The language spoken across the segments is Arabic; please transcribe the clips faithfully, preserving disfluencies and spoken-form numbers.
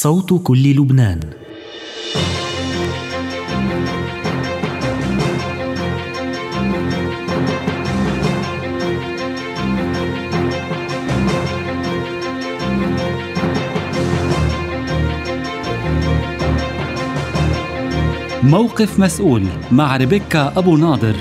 صوت كل لبنان. موقف مسؤول مع ريبيكا أبو ناظر.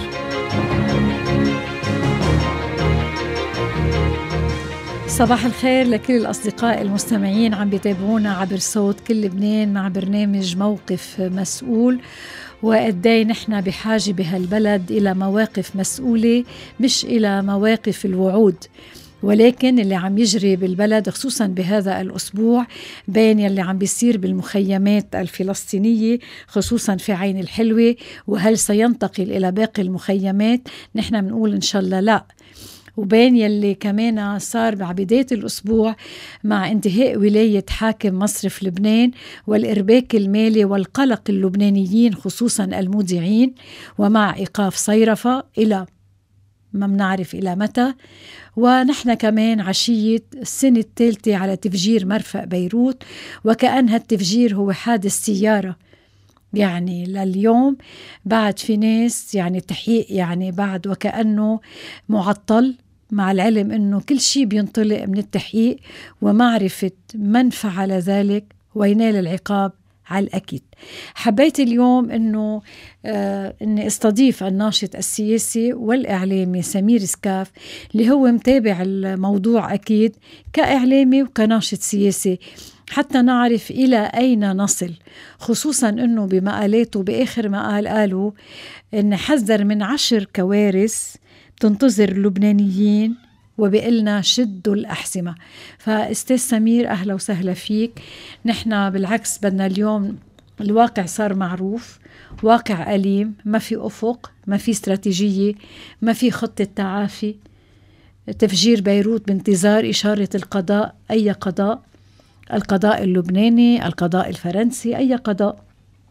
صباح الخير لكل الأصدقاء المستمعين عم بيتابعونا عبر صوت كل لبنان مع برنامج موقف مسؤول. وقدي نحن بحاجة بهالبلد إلى مواقف مسؤولة مش إلى مواقف الوعود، ولكن اللي عم يجري بالبلد خصوصا بهذا الأسبوع بين يلي عم بيصير بالمخيمات الفلسطينية خصوصا في عين الحلوة، وهل سينتقل إلى باقي المخيمات؟ نحن بنقول إن شاء الله لا. وبين يلي كمان صار مع بداية الأسبوع مع انتهاء ولاية حاكم مصرف لبنان والإرباك المالي والقلق اللبنانيين خصوصا المودعين، ومع إيقاف صيرفة إلى ما بنعرف إلى متى. ونحن كمان عشية السنة الثالثة على تفجير مرفأ بيروت، وكأن هالتفجير هو حادث سيارة. يعني لليوم بعد في ناس يعني تحقيق يعني بعد وكأنه معطل، مع العلم أنه كل شيء بينطلق من التحقيق ومعرفة من فعل ذلك وينال العقاب على الأكيد. حبيت اليوم أنه آه أني استضيف الناشط السياسي والإعلامي سمير سكاف اللي هو متابع الموضوع أكيد كإعلامي وكناشط سياسي، حتى نعرف إلى أين نصل، خصوصا أنه بمقالاته بآخر مقال قالوا أن حذر من عشر كوارث تنتظر اللبنانيين وبقلنا شدوا الأحزمة. فأستاذ سمير أهلا وسهلا فيك. نحن بالعكس بدنا اليوم، الواقع صار معروف، واقع أليم، ما في أفق، ما في استراتيجية، ما في خطة تعافي. تفجير بيروت بانتظار إشارة القضاء، أي قضاء؟ القضاء اللبناني، القضاء الفرنسي، أي قضاء؟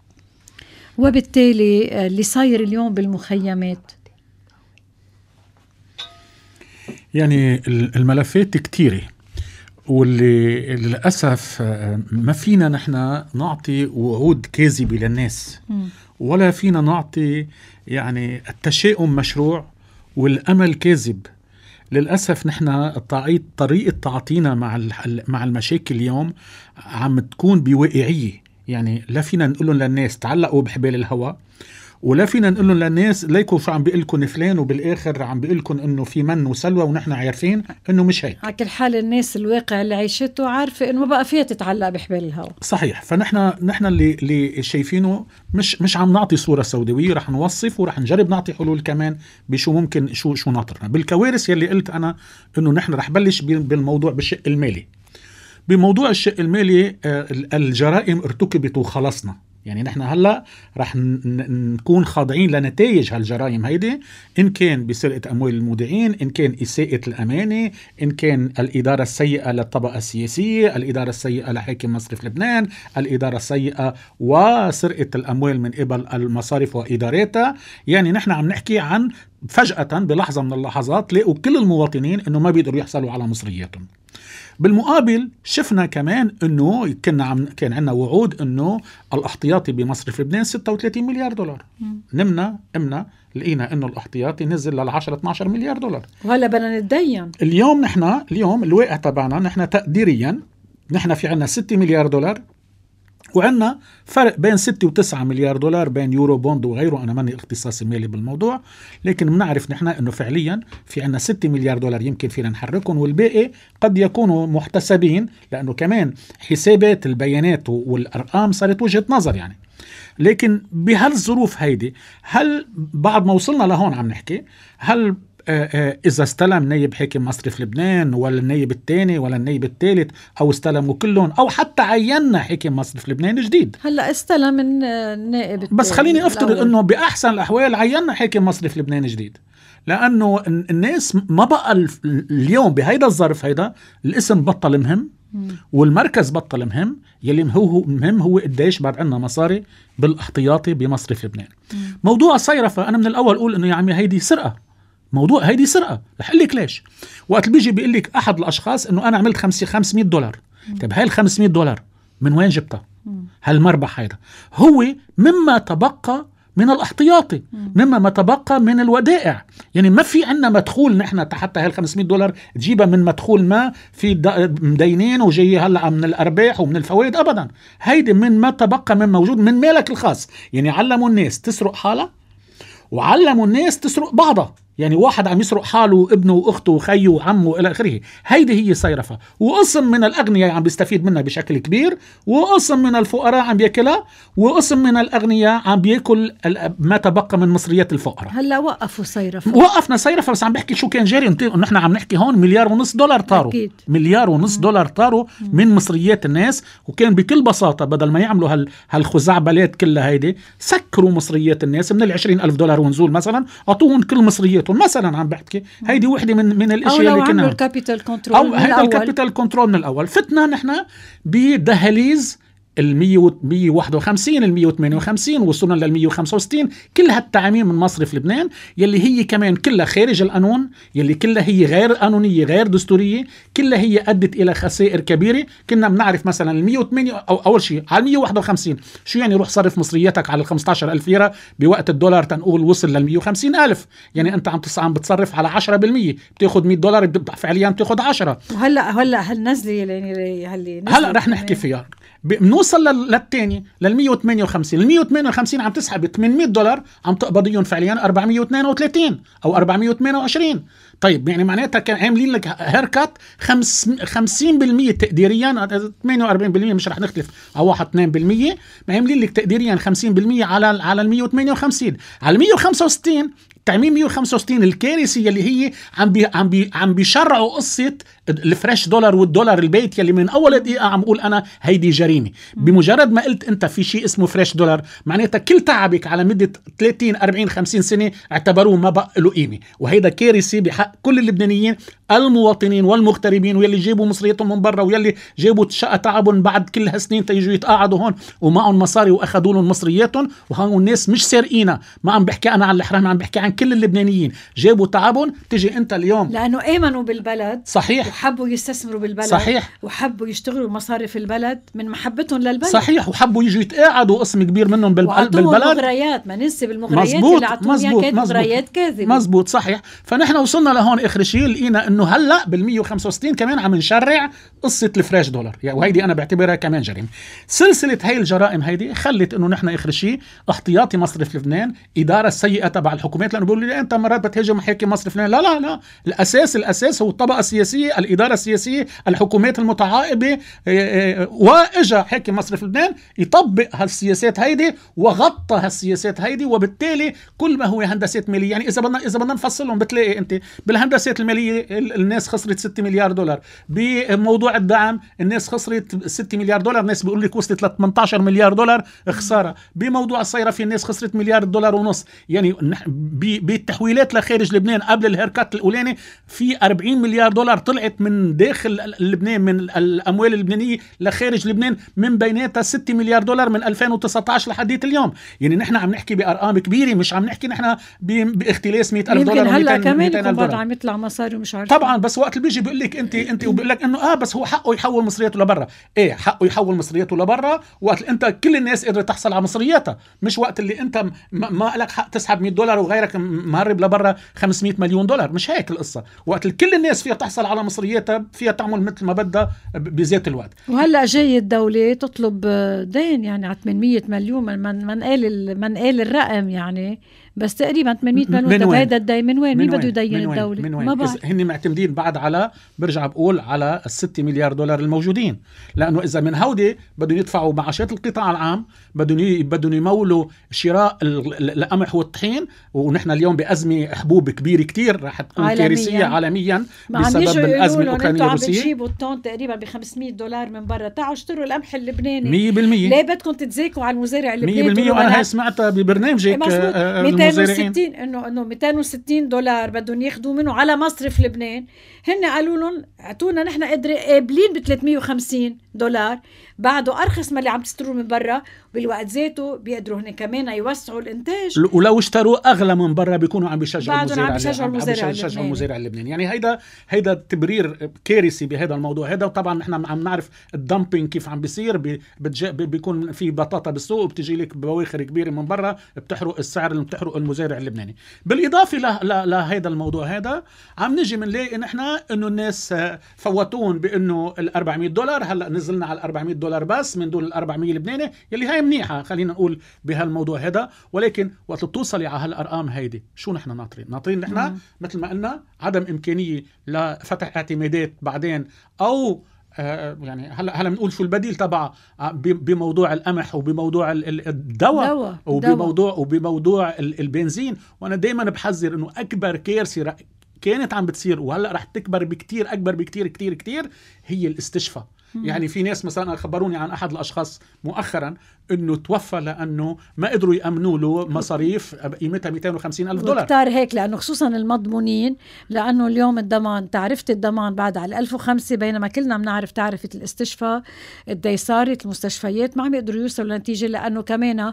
وبالتالي اللي صاير اليوم بالمخيمات يعني الملفات كتيرة، واللي للأسف ما فينا نحن نعطي وعود كاذبة للناس، ولا فينا نعطي يعني التشاؤم مشروع والأمل كاذب. للأسف نحن طريقة تعطينا مع مع المشاكل اليوم عم تكون بواقعية. يعني لا فينا نقول لهم للناس تعلقوا بحبال الهواء، ولا فينا نقول لهم للناس ليكوا شو عم بيقول لكم فلان وبالآخر عم بيقول لكم إنه في من وسلوى ونحن عارفين إنه مش هيك. على كل حال الناس الواقع اللي عيشته عارفة إنه ما بقى فيها تتعلق بحبال الهواء. صحيح. فنحن نحن اللي اللي شايفينه مش مش عم نعطي صورة سوداوية، رح نوصف ورح نجرب نعطي حلول كمان بشو ممكن شو شو ناطرنا بالكوارث يلي قلت أنا إنه نحن رح بلش بالموضوع بالشق المالي. بموضوع الشق المالي الجرائم ارتكبت وخلصنا. يعني نحن هلأ رح نكون خاضعين لنتائج هالجرائم هيدي، إن كان بسرقة أموال المودعين، إن كان إساءة الأمانة، إن كان الإدارة السيئة للطبقة السياسية، الإدارة السيئة لحاكم مصرف لبنان، الإدارة السيئة وسرقة الأموال من قبل المصارف وإداراتها. يعني نحن عم نحكي عن فجأة بلحظة من اللحظات لقوا كل المواطنين إنه ما بيقدروا يحصلوا على مصرياتهم. بالمقابل شفنا كمان انه كنا عم كان عندنا وعود انه الاحتياطي بمصرف لبنان ستة وثلاثين مليار دولار. مم. نمنا امنا لقينا انه الاحتياطي نزل لل عشرة اثنا عشر مليار دولار، وهلا بدنا نتدين. اليوم نحن اليوم الواقع تبعنا نحن تقديريا نحن في عندنا ستة مليار دولار، وعندنا فرق بين ستة وتسعة مليار دولار بين يورو بوند وغيره. أنا ماني اختصاصي مالي بالموضوع، لكن بنعرف نحن أنه فعليا في عندنا ستة مليار دولار يمكن فينا نحركهم، والباقي قد يكونوا محتسبين، لأنه كمان حسابات البيانات والأرقام صارت وجهة نظر يعني. لكن بهالظروف هيدي هل بعد ما وصلنا لهون عم نحكي هل إذا استلم نائب حاكم مصرف لبنان ولا النائب الثاني ولا النائب الثالث أو استلموا كلهم أو حتى عينا حاكم مصرف لبنان جديد؟ هلا استلم النائب الثاني، بس خليني أفترض أنه بأحسن الأحوال عينا حاكم مصرف لبنان جديد، لأنه الناس ما بقى اليوم بهيدا الظرف هيدا الاسم بطل مهم والمركز بطل مهم. يلي هو مهم هو قديش بعد عنا مصاري بالاحتياطي بمصرف لبنان. موضوع الصيرفة أنا من الأول أقول أنه يا عمي هيدي سرقة، موضوع هيدي سرقة. رح أقول لك ليش. وقت بيجي بيقول لك أحد الأشخاص أنه أنا عملت خمسمية دولار، طيب هاي ال خمسمية دولار من وين جبتها؟ هالمربح هيدا هو مما تبقى من الاحتياطي، مما ما تبقى من الودائع. يعني ما في عنا مدخول نحن حتى هال خمسمية دولار تجيبها من مدخول ما في مدينين وجاي هلا من الارباح ومن الفوائد ابدا. هيدي من ما تبقى من موجود من مالك الخاص. يعني علموا الناس تسرق حالها وعلموا الناس تسرق بعضها. يعني واحد عم يسرق حاله ابنه واخته وخيه وعمه الى اخره. هيدي هي صيرفه، وقسم من الاغنياء عم بيستفيد منها بشكل كبير، وقسم من الفقراء عم بياكلها، وقسم من الاغنياء عم بياكل ما تبقى من مصريات الفقراء. هلا وقفوا صيرفه، وقفنا صيرفه، بس عم بحكي شو كان جاري. نحن عم نحكي هون مليار ونص دولار طاروا. أكيد. مليار ونص مم. دولار طاروا من مصريات الناس. وكان بكل بساطه بدل ما يعملوا هال هالخزعبلات كلها هيدي، سكروا مصريات الناس من العشرين ألف دولار ونزول مثلا، اعطوهم كل مصرياتهم مثلا. عم بحكي هيدي وحده من من الاشياء اللي كنا الكابيتال كنترول او هيدا الكابيتال كنترول من الاول. فتنا نحن بدهاليز ال مية وواحد وخمسين ال مية وثمانية وخمسين، وصلنا لل مية وخمسة وستين. كل هالتعاميم من مصرف لبنان يلي هي كمان كلها خارج القانون، يلي كلها هي غير قانونيه غير دستوريه، كلها هي ادت الى خسائر كبيره. كنا بنعرف مثلا ال مية وثمانية او اول شيء على ال مية وواحد وخمسين شو يعني روح صرف مصرياتك على ال خمسة عشر ألف ليره بوقت الدولار تنقول وصل لل مية وخمسين ألف. يعني انت عم عم بتصرف على عشرة بالمية، بتاخذ مية دولار فعليا بتاخذ عشرة. وهلا هلا هالنزله يعني هل هلا رح نحكي فيها. بنوصل للثاني لل مية وثمانية وخمسين. ال مية وثمانية وخمسين عم تسحب ثمانمية دولار، عم تقبضيهم فعليا أربعمية واثنين وثلاثين او أربعمية وثمانية وعشرين. طيب يعني معناتها كان عاملين لك هيركات خمسين بالمية تقديريا، ثمانية وأربعين بالمية مش رح نختلف على واحد اثنين بالمية، عاملين لك تقديريا خمسين بالمية على على ال مية وثمانية وخمسين. على ال مية وخمسة وستين تعميم مية وخمسة وستين الكارثيه اللي هي عم بي عم بي عم بيشرعوا قصه الفريش دولار والدولار البيت، يلي من اول دقيقه عم بقول انا هيدي جريمه. بمجرد ما قلت انت في شيء اسمه فريش دولار، معناتها كل تعبك على مده ثلاثين أربعين خمسين سنه اعتبروه ما بقى له قيمه. وهيدا كارثه بحق كل اللبنانيين المواطنين والمغتربين، ويلي جابوا مصرياتهم من برا، ويلي جابوا شقه تعبهم بعد كل هالسنين تيجوا يتقاعدوا هون ومعهم مصاري واخذوا لهم مصرياتهم. وهون الناس مش سارقينها، ما عم بحكي انا عن الحرام، عم بحكي عن كل اللبنانيين جابوا تعبهم. تجي انت اليوم لانه امنوا بالبلد، صحيح، وحبوا يستثمروا بالبلد، صحيح، وحبوا يشتغلوا مصارف البلد من محبتهم للبلد، صحيح، وحبوا يجوا يتقاعدوا قسم كبير منهم بالبلد. مغريات، ما ننسى بالمغريات اللي عطوهم كانت مغريات كاذبه. مزبوط، صحيح. فنحن وصلنا لهون اخر شيء لقينا انه هلا بال مية وخمسة وستين كمان عم نشرع قصه الفريش دولار، يعني وهيدي انا بعتبرها كمان جريمه. سلسله هاي الجرائم هيدي خلت انه نحن اخر شيء احتياطي مصرف لبنان، اداره السيئه تبع الحكومات، لانه بيقولوا لي انت مرات بتهاجم حاكم مصرف لبنان. لا لا لا، الاساس الاساس هو الطبقه السياسيه، الاداره السياسيه، الحكومات المتعاقبه. واجا حاكم مصرف لبنان يطبق هالسياسات هيدي وغطى هالسياسات هيدي، وبالتالي كل ما هو هندسات ماليه. يعني اذا بدنا اذا بدنا نفصلهم بتلاقي انت بالهندسات الماليه الناس خسرت ستة مليار دولار، بموضوع الدعم الناس خسرت ستة مليار دولار، الناس بيقول لك وصلت ل ثمانية عشر مليار دولار خساره، بموضوع الصيرفه الناس خسرت مليار دولار ونص. يعني بالتحويلات لخارج لبنان قبل الهيركات الاولاني في أربعين مليار دولار طلعت من داخل لبنان من الاموال اللبنانيه لخارج لبنان، من بيناتها ستة مليار دولار من ألفين وتسعة عشر لحديت اليوم. يعني نحن عم نحكي بارقام كبيره، مش عم نحكي نحن باختلاس مئة ألف دولار. يمكن هلا كمان يكون بعد عم يطلع مصاري ومش عارف طبعا، بس وقت اللي بيجي بيقول لك انت انت وبيقول لك انه اه بس هو حقه يحول مصرياته لبرا. ايه حقه يحول مصرياته لبرا وقت انت كل الناس قدرت تحصل على مصرياتها، مش وقت اللي انت ما لك حق تسحب مية دولار وغيرك مهرب لبرا خمسمية مليون دولار. مش هيك القصه. وقت كل الناس فيها تحصل على مصرياتها فيها تعمل مثل ما بدها بذات الوقت. وهلا جاي الدوله تطلب دين يعني على ثمانمية مليون، من من قال من قال الرقم يعني، بس تقريبا ثمانمية مليون. طب هيدا الدين من وين؟ مين بده يدين الدوله؟ ما بعرف. هن معتمدين بعد على برجع بقول على الستة مليار دولار الموجودين، لانه اذا من هودي بدهم يدفعوا معاشات القطاع العام، بدهم بدهم يمولوا شراء القمح والطحين، ونحن اليوم بازمه حبوب كبيره كتير رح تكون كارثيه عالميا بسبب الازمه الاوكرانيه الروسيه. عم بتجيبوا الطن تقريبا ب خمسمية دولار من برا، تعالوا اشتروا القمح اللبناني مية بالمية. ليه بدكم تتزاكوا على المزارع اللبناني؟ مية بالمية. وانا هاي سمعتها ببرنامجك وستين انه انه مئتين وستين دولار بدهم ياخذوا منه على مصرف لبنان. هن قالوا لهم اعطونا نحن قابلين ب ثلاثمية وخمسين دولار، بعده ارخص ما اللي عم تشتروه من برا، بالوقت ذاته بيقدروا هن كمان يوسعوا الانتاج، ولو اشتروا اغلى من برا بيكونوا عم بيشجعوا المزارع عم بيشجعوا المزارع, المزارع اللبناني. يعني هيدا هيدا تبرير كارثي بهذا الموضوع هذا. وطبعا نحن عم نعرف الدمبينج كيف عم بيصير، بي بيكون في بطاطا بالسوق وبتجي لك بواخر كبيره من برا بتحرق السعر اللي بتحرق المزارع اللبناني. بالاضافه لهذا الموضوع هذا عم نجي بنلاقي نحن انه الناس فوتون بانه ال أربعمية دولار، هلا نزلنا على أربعمية دولار بس من دون ال أربعمية لبناني، يلي هاي منيحه خلينا نقول بهالموضوع هذا. ولكن وقت توصلي على هالارقام هيدي شو نحن ناطرين؟ ناطرين نحن مثل ما قلنا عدم امكانيه لفتح اعتمادات بعدين، او آه يعني هلا هلا بنقول شو البديل تبع بموضوع القمح وبموضوع الدواء وبموضوع وبموضوع البنزين. وانا دائما بحذر انه اكبر كارثه كانت عم بتصير وهلا رح تكبر بكتير اكبر بكتير كتير كتير هي الاستشفاء. يعني في ناس مثلا خبروني عن احد الاشخاص مؤخرا انه توفى لانه ما قدروا يامنوا له مصاريف قيمتها مئتين وخمسين ألف دولار. كتار هيك، لانه خصوصا المضمونين، لانه اليوم الضمان تعرفه الضمان بعد على ألف وخمسة، بينما كلنا بنعرف تعرفه الاستشفاء قد صارت المستشفيات ما عم يقدروا يوصلوا لنتيجه، لانه كمان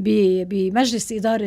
بمجلس اداره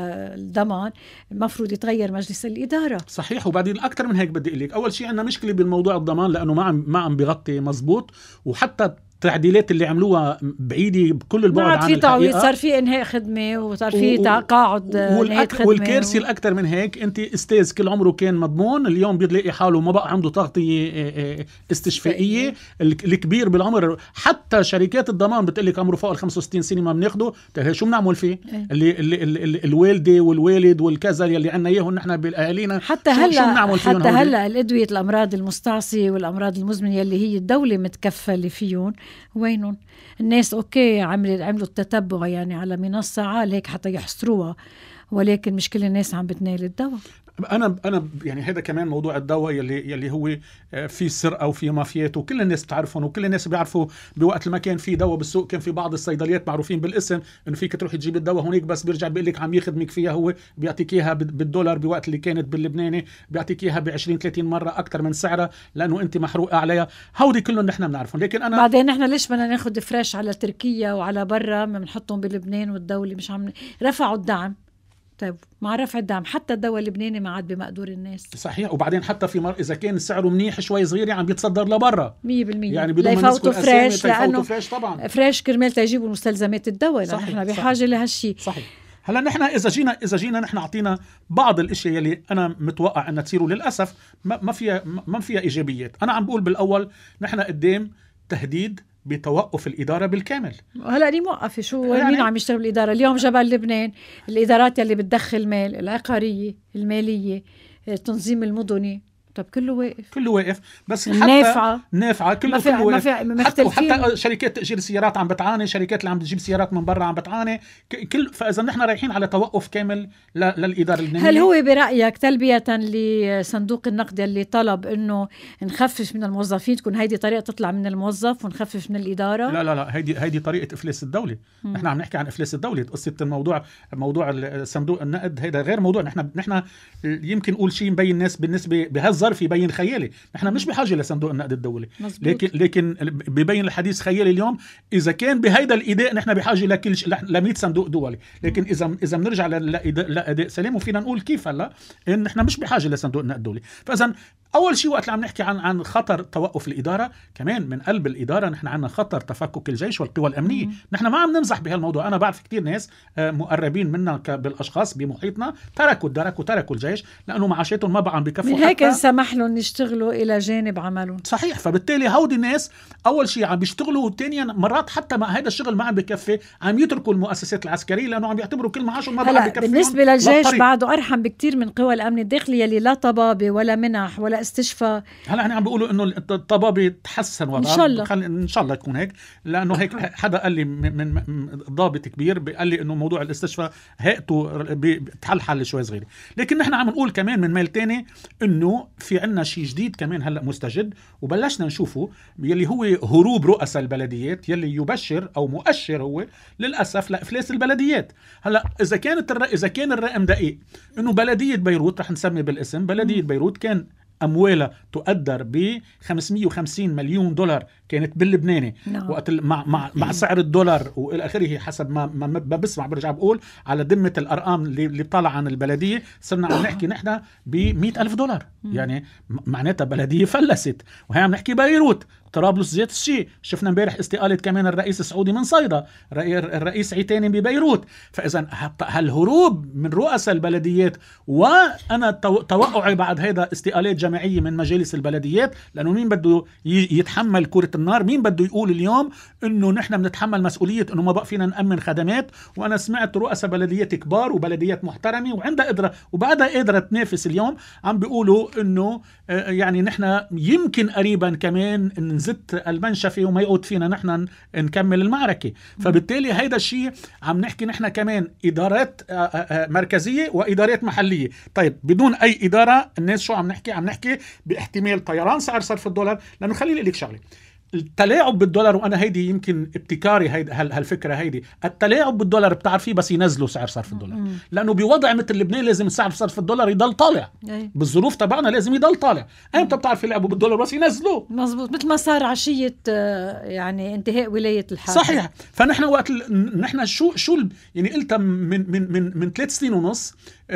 الضمان المفروض يتغير مجلس الاداره. صحيح. وبعدين اكثر من هيك بدي اقول لك، اول شيء عندنا مشكله بالموضوع الضمان لانه ما عم ما عم بيغطي مزبوط، وحتى التعديلات اللي عملوها بعيدة بكل البعد عن في تعويض، صار في انهاء خدمة وصار في تقاعد نهاية خدمة. والكارثة الأكثر من هيك، أنت استاذ كل عمره كان مضمون، اليوم بيلاقي حاله ما بقى عنده تغطية استشفائية. الكبير بالعمر حتى شركات الضمان بتقلك عمره فوق ال خمسة وستين سنة ما بناخده، شو بنعمل فيه؟ اللي اللي اللي الوالدة والوالد والكذا اللي عنا اياهم نحن بالاهالينا، حتى هلا حتى هلا الأدوية الأمراض المستعصية والأمراض المزمنة اللي هي الدولة متكفلة فيهم، وينهم الناس؟ اوكي عملوا عملوا التتبع يعني على منصة عال هيك حتى يحصروها، ولكن مش كل الناس عم بتنال الدواء. انا انا يعني هذا كمان موضوع الدواء يلي يلي هو في سرقه وفي مافيات وكل الناس بتعرفهم وكل الناس بيعرفوا. بوقت ما كان في دواء بالسوق كان في بعض الصيدليات معروفين بالاسم انه فيك تروح تجيب الدواء هونيك، بس بيرجع بيقول لك عم يخدمك فيها، هو بيعطيك اياها بالدولار، بوقت اللي كانت باللبناني بيعطيك اياها ب عشرين ثلاثين مره اكثر من سعرها لانه انت محروقه عليها. هودي كلهم نحن بنعرفهم. لكن انا بعدين نحن ليش بدنا ناخذ فريش على تركيا وعلى برا ما بنحطهم بلبنان والدوله مش عم رفعوا الدعم؟ طيب مع رفع الدعم حتى الدواء اللبناني ما عاد بمقدور الناس. صحيح. وبعدين حتى في مر... اذا كان سعره منيح شوي صغير عم بيتصدر لبرا مية بالمية يعني بدون ما نذكر فريش، لانه فريش طبعا فريش كرمال تجيبوا مستلزمات الدواء، نحن بحاجه لهالشيء. صحيح. هلا نحن اذا جينا اذا جينا نحن اعطينا بعض الاشياء يلي انا متوقع انها تصير وللاسف ما, ما فيها ما فيها ايجابيات. انا عم بقول بالاول نحن قدام تهديد بتوقف الإدارة بالكامل. هلا دي موقفة شو يعني مين عم يشتغل بالإدارة اليوم؟ جبل لبنان الإدارات يلي بتدخل مال، العقارية، المالية، التنظيم المدني، طب كله واقف كله واقف. بس نافعة نافعة كله كله واقف. حتى, حتى شركات تأجير السيارات عم بتعاني، شركات اللي عم تجيب سيارات من برا عم بتعاني كل. فإذا نحن رايحين على توقف كامل للإدارة اللبنانية. هل هو برأيك تلبية لصندوق النقد اللي طلب إنه نخفف من الموظفين، تكون هيدي طريقة تطلع من الموظف ونخفف من الإدارة؟ لا لا لا هيدي هيدي طريقة إفلاس الدولة. م. نحن عم نحكي عن إفلاس الدولة. قصة الموضوع موضوع صندوق النقد هيدا غير موضوع. نحن نحن يمكن نقول شيء مبين الناس بالنسبة بهالظرف يبين خيالي. نحن مش بحاجة لصندوق النقد الدولي، لكن لكن ببين الحديث خيالي اليوم. إذا كان بهيدا الإداء نحن بحاجة لكل ل مئة صندوق دولي، لكن إذا إذا بنرجع لأداء سليم وفينا نقول كيف هلا إن نحن مش بحاجة لصندوق النقد الدولي. فإذا أول شيء وقت اللي عم نحكي عن عن خطر توقف الإدارة، كمان من قلب الإدارة نحن عندنا خطر تفكك الجيش والقوى الأمنية. نحن ما عم نمزح بهالموضوع. أنا بعرف كتير ناس مقربين منا بالأشخاص بمحيطنا تركوا الدرك وتركوا الجيش لأنه معاشاتهم ما بقى عم بكفوا، من هيك نسمح لهم يشتغلوا إلى جانب عملهم. صحيح. فبالتالي هودي الناس أول شيء عم بيشتغلوا، وثانيا مرات حتى مع هذا الشغل ما عم بكفي عم يتركوا المؤسسات العسكرية لأنه عم يعتبروا كل معاشهم ما بقى عم بكفي. بالنسبة للجيش بعده أرحم بكتير من قوى الأمن الداخلي اللي لا طبابة ولا منح ولا استشفاء. هلا هنا عم بيقولوا انه الطبابة تحسن وضعها ان شاء الله، ان شاء الله يكون هيك، لانه هيك حدا قال لي من ضابط كبير قال لي انه موضوع الاستشفاء هيئته بتحل حل شوي صغيره. لكن نحن عم نقول كمان من ميل تاني انه في عنا شيء جديد كمان هلأ مستجد وبلشنا نشوفه، يلي هو هروب رؤساء البلديات، يلي يبشر أو مؤشر هو للأسف لإفلاس البلديات. هلأ إذا كانت الر... إذا كان الرقم دقيق إنه بلدية بيروت، رح نسمي بالاسم، بلدية بيروت كان أموالها تقدر ب خمسمية وخمسين مليون دولار كانت باللبناني no. وقت مع مع مع سعر الدولار والى اخره، حسب ما ما بسمع برجع بقول على ذمه الارقام اللي اللي طالعه عن البلديه، صرنا عم نحكي نحن ب مئة ألف دولار. يعني معناتها بلديه فلست. وهي عم نحكي بيروت، طرابلس زيت الشيء، شفنا امبارح استقالة كمان الرئيس السعودي من صيدا، الرئيس عيتاني ببيروت. فإذا هالهروب من رؤساء البلديات، وأنا توقعي بعد هذا استقالات جماعية من مجالس البلديات، لأنه مين بده يتحمل كرة النار؟ مين بده يقول اليوم إنه نحن بنتحمل مسؤولية إنه ما بقى فينا نأمن خدمات؟ وأنا سمعت رؤساء بلديات كبار وبلديات محترمة وعندها قدرة وبعدها قادرة تنافس، اليوم عم بيقولوا إنه يعني نحن يمكن قريبا كمان نزت المنشفة وما يعود فينا نحن نكمل المعركة. فبالتالي هيدا الشيء عم نحكي نحن كمان إدارات مركزية وإدارات محلية. طيب بدون أي إدارة الناس شو عم نحكي؟ عم نحكي باحتمال طيران سعر صرف الدولار. لأنه خليني أقول لك شغلة، التلاعب بالدولار، وانا هيدي يمكن ابتكاري هيدي هالفكره، هيدي التلاعب بالدولار بتعرفيه بس ينزلوا سعر صرف الدولار، لانه بوضع مثل لبنان لازم سعر صرف الدولار يضل طالع. أي. بالظروف تبعنا لازم يضل طالع. امتى بتعرفي يلعبوا بالدولار؟ بس ينزلوه. مزبوط، مثل ما صار عشيه يعني انتهاء ولايه الحاكم. صحيح. فنحن وقت ال... نحن شو شو يعني قلتها من من من من ثلاث سنين ونص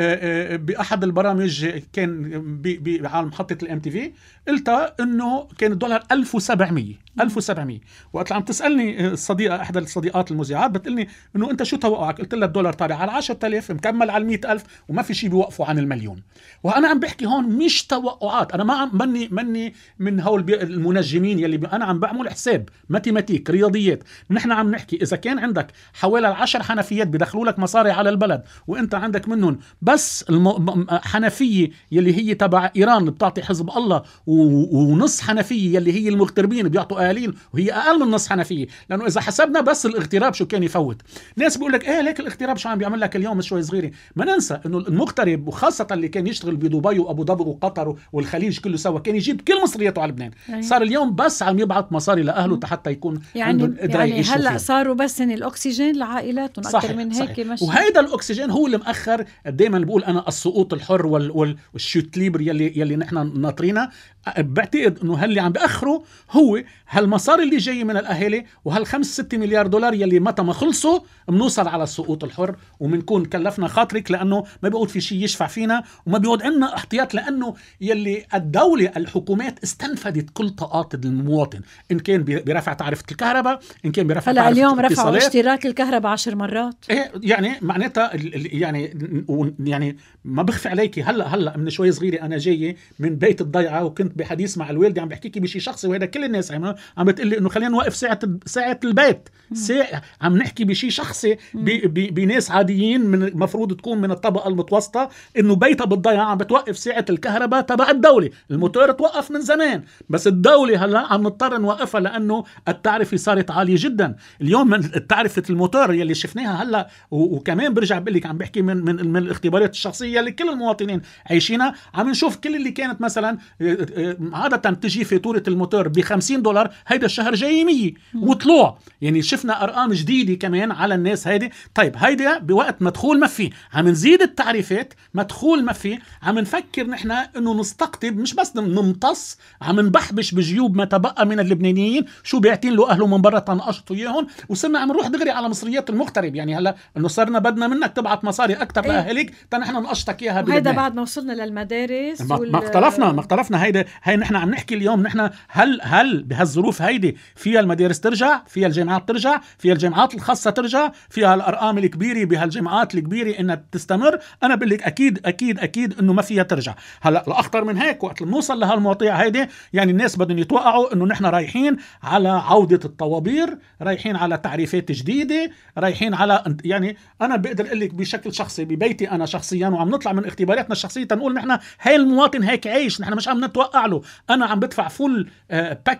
باحد البرامج كان ب... ب... على محطه الام تي في، قلتها انه كان الدولار ألف وسبعمية ألف وسبعمية. وقت عم تسالني الصديقه احدى الصديقات المذيعات بتقلني انه انت شو توقعك؟ قلت لها الدولار طالع على عشرة آلاف مكمل على مئة ألف وما في شيء بيوقفوا عن المليون. وانا عم بحكي هون مش توقعات، انا ما عم مني مني من هول المنجمين يلي بي... انا عم بعمل حساب ماتيماتيك رياضيات. نحن عم نحكي اذا كان عندك حوالي العشر حنفيات بدخلوا لك مصاري على البلد، وانت عندك منهم بس الم... حنفيه يلي هي تبع ايران بتعطي حزب الله، و... ونص حنفيه يلي هي المغتربين بيعطوا قليل، وهي اقل من نص حنفيه. لانه اذا حسبنا بس الاغتراب شو كان يفوت، ناس بيقول لك ايه ليك الاغتراب شو عم بيعمل لك اليوم شوي صغيره. ما ننسى انه المغترب وخاصه اللي كان يشتغل بدبي وابو ظبي وقطر والخليج كله سوا كان يجيب كل مصرياته على لبنان. أيه. صار اليوم بس عم يبعث مصاري لاهله حتى يكون يعني عندهم قدره يعني يعيشوا هلا فيه. صاروا بس ان الاكسجين لعائلاتهم اكثر من هيك. مش وهيدا الاكسجين هو اللي مأخر. دائما بقول انا السقوط الحر وال وال والشوت ليبر يلي يلي نحن ناطرينه. بعتقد انه هاللي عم باخره هو هالمصاري اللي جاي من الاهالي، وهالخمس ست مليار دولار يلي متى ما خلصوا بنوصل على السقوط الحر وبنكون كلفنا خاطرك، لانه ما بيقعد في شيء يشفع فينا وما بيقعد عندنا احتياط. لانه يلي الدوله الحكومات استنفدت كل طاقات المواطن، ان كان برفع تعرفه الكهرباء، ان كان برفع هلا اليوم رفعوا اشتراك الكهرباء عشر مرات. إيه يعني معناتها يعني يعني ما بخفي عليكي. هلا هلا من شوي صغيره انا جايه من بيت الضيعه وكنت بحديث مع الوالده عم بحكيكي بشيء شخصي، وهذا كل الناس عم عم بتقلي انه خلينا نوقف ساعه ساعه البيت. ساعة عم نحكي بشيء شخصي بناس عاديين من المفروض تكون من الطبقه المتوسطه، انه بيتها بالضيعه عم بتوقف ساعه الكهرباء تبع الدوله. الموتور توقف من زمان بس الدوله هلا عم نضطر نوقفها لانه التعرفه صارت عاليه جدا. اليوم من تعرفه الموتور يلي شفناها هلا، وكمان برجع بقول لك عم بحكي من من من الاختبارات الشخصيه اللي كل المواطنين عايشينها، عم نشوف كل اللي كانت مثلا عاده تجي فاتوره الموتور ب خمسين دولار، هيدا الشهر جاي مية وطلوع. يعني شفنا ارقام جديده كمان على الناس هيدي. طيب هيدا بوقت مدخول ما في، عم نزيد التعريفات، مدخول ما في، عم نفكر نحن انه نستقطب مش بس نمتص، عم نبحبش بجيوب ما تبقى من اللبنانيين شو بيعتين له اهله من برا تنقشطوا اياهم، وصرنا عم نروح دغري على مصريات المغترب. يعني هلا انه صرنا بدنا منك تبعت مصاري اكثر إيه؟ لاهلك تنحن نقشطك اياها بلبنان. هيدا بعد ما وصلنا للمدارس ما, وال... ما اختلفنا ما اختلفنا هيدا هي نحن عم نحكي اليوم. نحن هل هل بهالظروف هيدي فيها المدارس ترجع، فيها الجامعات ترجع، فيها الجامعات الخاصه ترجع، فيها الارقام الكبيره بهالجامعات الكبيره انها تستمر؟ انا بقول لك اكيد اكيد اكيد انه ما فيها ترجع. هلا الاخطر من هيك وقت نوصل لهالمواضيع هيدي، يعني الناس بدهم يتوقعوا انه نحن رايحين على عوده الطوابير، رايحين على تعريفات جديده، رايحين على يعني انا بقدر اقول لك بشكل شخصي ببيتي انا شخصيا، وعم نطلع من اختباراتنا الشخصيه تنقول نحن هاي المواطن هيك عايش، نحن مش عم نتوقع له. انا عم بدفع فول باكج على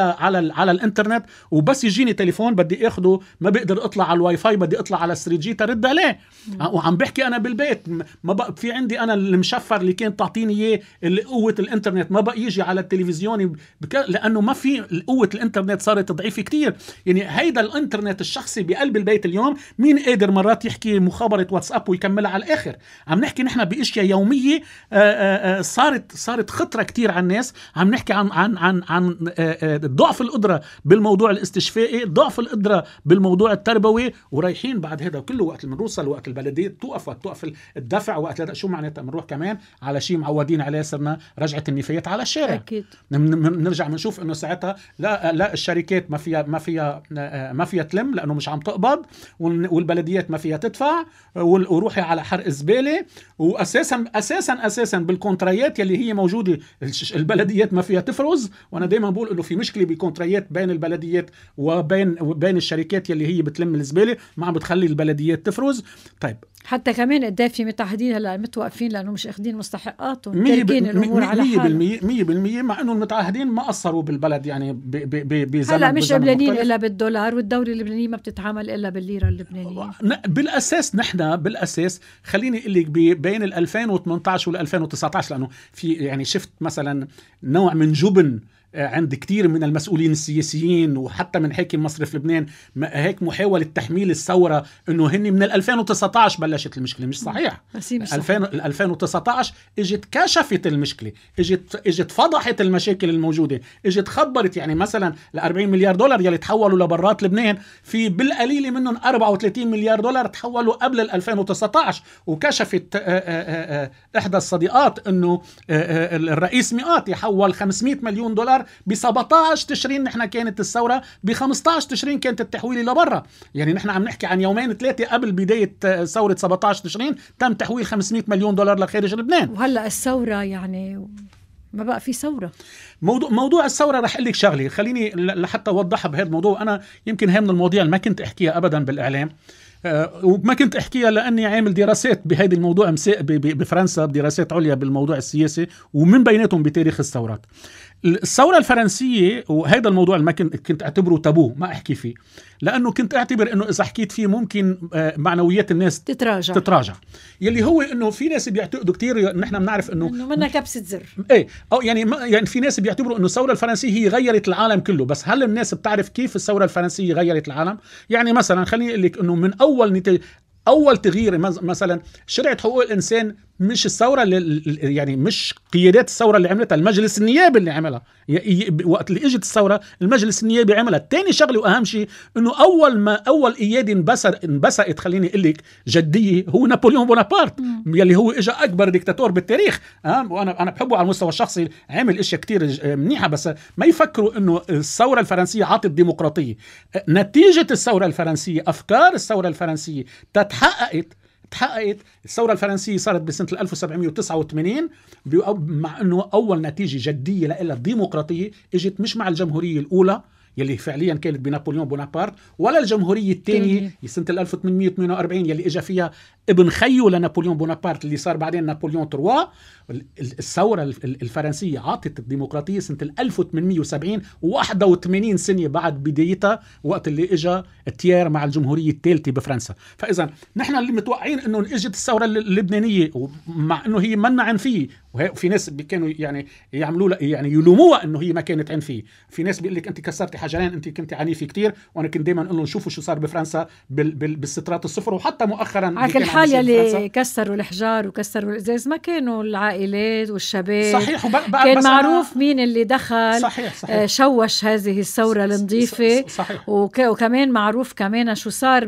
على على على الانترنت، وبس يجيني تليفون بدي اخده ما بقدر اطلع على الواي فاي، بدي اطلع على ثري جي ترد عليه. وعم بحكي انا بالبيت ما بقى في عندي انا المشفر اللي كانت تعطيني اياه اللي قوه الانترنت ما بقى يجي على التلفزيون بك... لانه ما في قوه الانترنت صارت ضعيفه كتير. يعني هيدا الانترنت الشخصي بقلب البيت اليوم مين قادر مرات يحكي مخابره واتساب ويكملها على الاخر؟ عم نحكي نحن باشياء يوميه آآ آآ صارت صارت خطره كتير على الناس. عم نحكي عن عن عن عن ضعف القدره بالموضوع الاستشفائي، ضعف القدره بالموضوع التربوي، ورايحين بعد هذا كله وقت بنوصل وقت البلديه توقف وقت توقف الدفع وقت شو معناتها بنروح كمان على شيء معودين عليه، صرنا رجعه النفايات على الشارع. أكيد. نرجع بنشوف انه ساعتها لا لا الشركات ما فيها ما فيها ما فيها تلم لانه مش عم تقبض، والبلديات ما فيها تدفع، وروحي على حرق الزباله. واساسا اساسا اساسا بالكونتريات يلي هي موجوده البلديات ما فيها تفرز. وانا دائما بقول انه في مشكله بكونتريات بين البلديات وبين بين الشركات يلي هي بتلم الزباله، ما عم بتخلي البلديات تفرز. طيب حتى كمان قد في متعهدين هلا متوقفين لانه مش اخذين مستحقاتهم، تاركين الامور على حالها مية بالمية، مع انه المتعهدين ما قصروا بالبلد يعني بزمن. هلا مش قبلانين الا بالدولار، والدوله اللبنانيه ما بتتعامل الا بالليره اللبنانيه. بالاساس نحن بالاساس خليني اقول لك بين ال ألفين وثمانية عشر وال ألفين وتسعة عشر، لانه في يعني شفت مثلا نوع من جبن عند كتير من المسؤولين السياسيين وحتى من حاكم مصرف لبنان، هيك محاولة تحميل الثورة انه هني من ألفين وتسعة عشر بلشت المشكلة. مش صحيح. ألفين وتسعة عشر اجت كشفت المشكلة، اجت اجت فضحت المشاكل الموجودة، اجت خبرت. يعني مثلا ال أربعين مليار دولار يلي تحولوا لبرات لبنان، في بالقليل منهم أربعة وثلاثين مليار دولار تحولوا قبل ال ألفين وتسعة عشر. وكشفت احدى الصديقات انه الرئيس مئات يحول خمسمئة مليون دولار ب سبعة عشر تشرين. نحن كانت الثورة ب خمسة عشر تشرين كانت التحويل لبرا. يعني نحن عم نحكي عن يومين ثلاثة قبل بداية ثورة سبعة عشر تشرين تم تحويل خمسمئة مليون دولار لخارج لبنان. وهلا الثورة يعني ما بقى في ثورة. موضوع موضوع الثورة رح أقول لك شغلي خليني لحتى أوضحها بهذا الموضوع. أنا يمكن هي من المواضيع اللي ما كنت أحكيها أبدا بالإعلام، وما كنت أحكيها لأني عامل دراسات بهذا الموضوع بفرنسا، دراسات عليا بالموضوع السياسي ومن بيناتهم بتاريخ الثورات. الثورة الفرنسية وهذا الموضوع اللي ما كنت كنت أعتبره تابو ما أحكي فيه، لأنه كنت أعتبر إنه إذا حكيت فيه ممكن معنويات الناس تتراجع تتراجع يلي هو إنه في ناس بيعتقدوا كتير. نحن بنعرف إنه إنه منا كبسة زر. إيه أو يعني يعني في ناس بيعتبروا إنه الثورة الفرنسية هي غيرت العالم كله. بس هل الناس بتعرف كيف الثورة الفرنسية غيرت العالم؟ يعني مثلا خليني أقول لك إنه من أول نتيجة أول تغيير مثلا شرعة حقوق الإنسان مش الثورة اللي يعني مش قيادات الثورة اللي عملتها، المجلس النيابي اللي عملها. وقت اللي اجت الثورة المجلس النيابي عملها. تاني شغله وأهم شيء إنه أول ما أول إيادي انبسر انبسقت خليني أقول لك جدية هو نابليون بونابرت يلي هو إجا أكبر ديكتاتور بالتاريخ. أه؟ وأنا أنا بحبه على المستوى الشخصي، عمل إشياء كتير منيحة. بس ما يفكروا إنه الثورة الفرنسية عطت ديمقراطية. نتيجة الثورة الفرنسية أفكار الثورة الفرنسية تتحققت تحققت. الثورة الفرنسية صارت بسنة ألف وسبعمئة وتسعة وثمانين، مع أنه أول نتيجة جدية لها الديمقراطية اجت مش مع الجمهورية الأولى يلي فعليا كانت بنابليون بونابرت، ولا الجمهورية الثانية سنة ألف وثمانمئة وثمانية وأربعين يلي اجى فيها ابن خيو لنابليون بونابرت اللي صار بعدين نابليون ثلاثة. الثورة الفرنسية عطت الديمقراطية سنة ألف وثمانمئة وسبعين، واحد وثمانين سنة بعد بدايتها وقت اللي اجى تيير مع الجمهورية الثالثة بفرنسا. فإذا نحن اللي متوقعين انه اجت الثورة اللبنانية مع انه هي منا عنفية، وفي ناس كانوا يعني يعملوا يعني يلوموها انه هي ما كانت عنفية. في ناس بيقول لك انت كسرتي حجرين، انت كنت عنيفة كتير. وانا كنت دائما اقول لهم شوفوا شو صار بفرنسا بال بال بالسترات الصفر. وحتى مؤخرا على كل حال يلي كسروا الحجار وكسروا الازاز ما كانوا العائلات والشباب. صحيح. وب... كان معروف مين اللي دخل. صحيح. صحيح. شوش هذه الثورة النظيفة. صحيح. وك... وكمان معروف كمان شو صار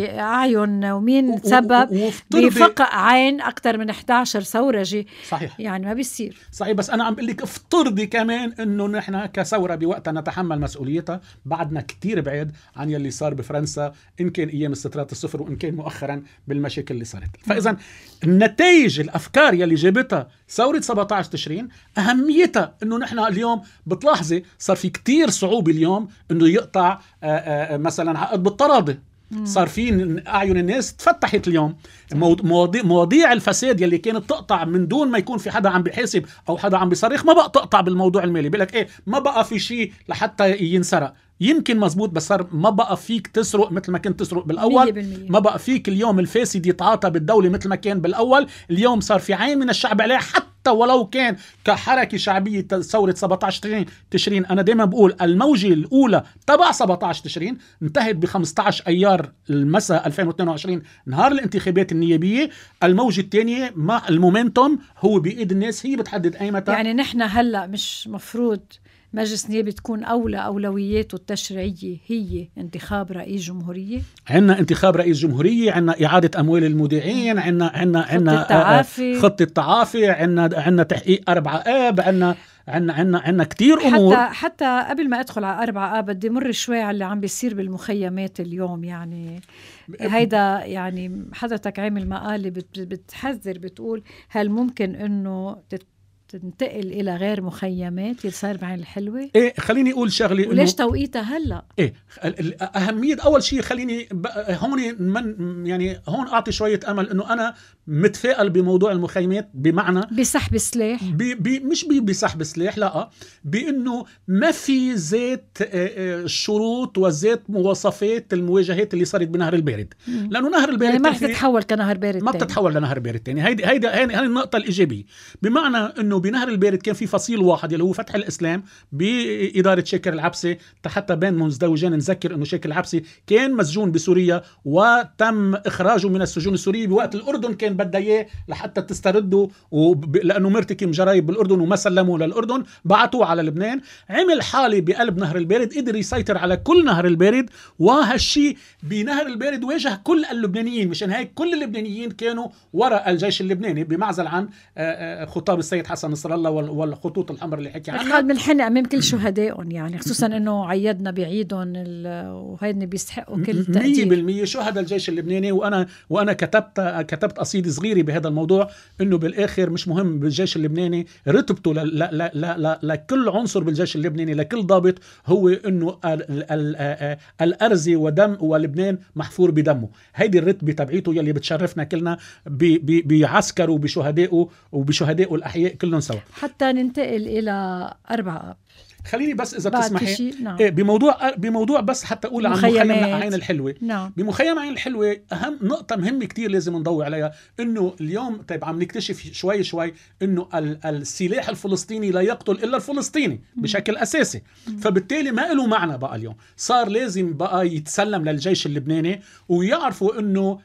بأعين ومين تسبب بفقع عين أكثر من إحدى عشرة ثورة جي. صحيح. يعني ما بيصير. صحيح. بس أنا عم بقول لك افترضي كمان إنه نحن كثورة بوقتها نتحمل مسؤوليتها. بعدنا كتير بعيد عن يلي صار بفرنسا، إن كان أيام السترات الصفر وإن كان مؤخرا بالمشاكل اللي صارت. فإذا النتائج الأفكار يلي جابتها ثورة سبعة عشر تشرين أهميتها إنه نحن اليوم بتلاحظي صار في كتير صعوبة اليوم إنه يقطع آآ آآ مثلا عقد بالتراضي. صار في اعين الناس تفتحت اليوم. مواضيع مواضيع الفساد يلي كانت تقطع من دون ما يكون في حدا عم بيحاسب او حدا عم بيصرخ، ما بقى تقطع بالموضوع المالي. بيقول لك ايه، ما بقى في شيء لحتى ينسرق. يمكن مزبوط، بس صار ما بقى فيك تسرق مثل ما كنت تسرق بالاول. مية بالمية. ما بقى فيك اليوم الفاسد يتعاطى بالدوله مثل ما كان بالاول. اليوم صار في عين من الشعب عليه، حتى ولو كان كحركه شعبيه ثوره سبعة عشر تشرين. انا دائما بقول الموجه الاولى تبع سبعة عشر تشرين انتهت ب خمسة عشر ايار المساء ألفين واثنين وعشرين نهار الانتخابات النيابيه. الموجه الثانيه مع المومنتوم هو بايد الناس، هي بتحدد ايمتى. يعني نحن هلا مش مفروض مجلس نيابي تكون أولى أولوياته التشريعية هي انتخاب رئيس جمهورية؟ عندنا انتخاب رئيس جمهورية، عندنا إعادة أموال المودعين، عندنا عندنا عندنا خطة التعافي، خطة التعافي، عندنا عندنا تحقيق أربعة آب، عندنا عندنا عندنا عندنا كتير أمور. حتى حتى قبل ما أدخل على أربعة آب بدي مر شوي على اللي عم بيصير بالمخيمات اليوم. يعني هيدا يعني حضرتك عامل مقالة بتحذر، بتقول هل ممكن إنه تنتقل إلى غير مخيمات يصير بعين الحلوة؟ إيه، خليني أقول شغلي. وليش توقيتها هلأ؟ إيه، أهمية أول شيء خليني هون من يعني هون أعطي شوية أمل إنه أنا متفائل بموضوع المخيمات، بمعنى بسحب سلاح، بي بي مش بي بسحب سلاح، لا، بأنه ما في ذات الشروط وذات مواصفات المواجهات اللي صارت بنهر البارد. مم. لأنه نهر البارد يعني ما رح تتحول كنهر بارد، ما بتتحول لنهر بارد تاني. هيدي هيدي هيدي النقطة الإيجابية، بمعنى إنه بنهر البارد كان في فصيل واحد اللي هو فتح الإسلام بإدارة شاكر العبسي، حتى بين مزدوجين نذكر إنه شاكر العبسي كان مسجون بسوريا وتم إخراجه من السجون السورية بوقت الأردن كان بدها إياه لحتى تسترده، وب... لأنه مرتكب جرايم بالأردن وما سلموا للأردن، بعتوه على لبنان. عمل حالة بقلب نهر البارد، قدر يسيطر على كل نهر البارد، وهالشي بنهر البارد واجه كل اللبنانيين. مشان هيك كل اللبنانيين كانوا وراء الجيش اللبناني، بمعزل عن خطاب السيد حسن نصر الله والخطوط الحمراء اللي حكي عنها. أخذ من الحنة أمام كل شهدائهم، يعني خصوصا إنه عيدنا بعيدهم وهيدني بيستحقوا كل تقدير. مية بالمية شهداء الجيش اللبناني. وأنا وأنا كتبت كتبت قصيدة صغيرة بهذا الموضوع، إنه بالآخر مش مهم بالجيش اللبناني رتبته ل ل ل ل لكل عنصر بالجيش اللبناني، لكل ضابط، هو إنه الأرزي ودم ولبنان محفور بدمه. هيدي الرتبة تبعيته يلي بتشرفنا كلنا بعسكره وبشهدائه وبشهدائه الأحياء كلهم سوا. حتى ننتقل إلى أربعة آب. خليني بس إذا بتسمحي، نعم. إيه بموضوع بموضوع بس حتى أقول عن مخيم عين الحلوة. نعم. بمخيم عين الحلوة أهم نقطة مهمة كتير لازم نضوي عليها، إنه اليوم طيب عم نكتشف شوي شوي إنه السلاح الفلسطيني لا يقتل إلا الفلسطيني بشكل أساسي. فبالتالي ما له معنى بقى اليوم، صار لازم بقى يتسلم للجيش اللبناني، ويعرفوا إنه